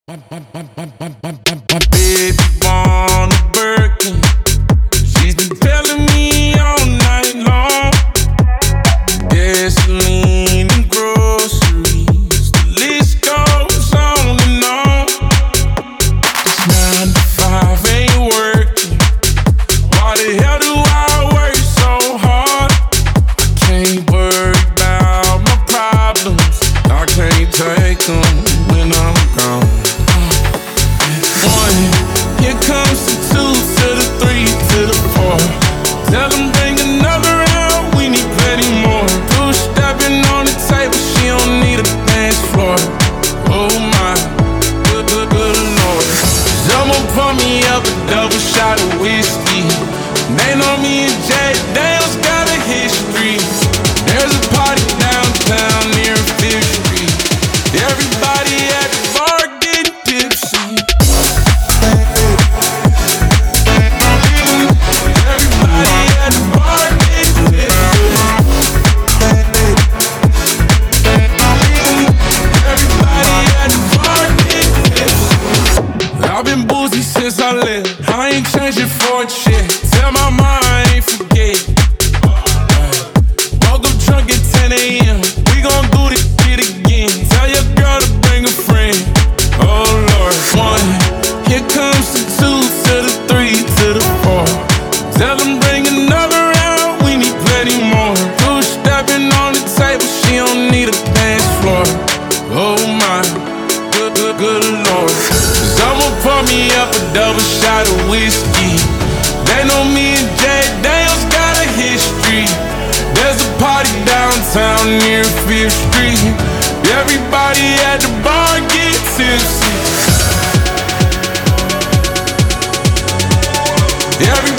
Baby born a Birkin. She's been telling me all night long. Gasoline and groceries, the list goes on and on. It's 9 to 5, ain't working. Why the hell do I work so hard? I can't worry about my problems. I can't take them when I'm gone. Here comes the 2 to the 3 to the 4. Tell them bring another round, we need plenty more. Two stepping on the table, she don't need a dance floor. Oh my, good Lord. Someone pour me up a double shot of whiskey. They know me and Jay Dale's got a history. There's a party downtown near 5th Street. Everybody at the bar getting tipsy. I've been boozy since I left. I ain't changing for a check. Tell my mom I ain't forget. Woke up drunk at 10 a.m. We gon' do this shit again. Tell your girl to bring a friend. Oh Lord. 1, here comes the 2 to the 3 to the 4. Tell them bring another round, we need plenty more. Two stepping on the table, she don't need a dance floor. Oh my, good Lord. Someone pour me up a double shot of whiskey. They know me and Jay Dale's got a history. There's a party downtown near 5th Street. Everybody at the bar get tipsy. Everybody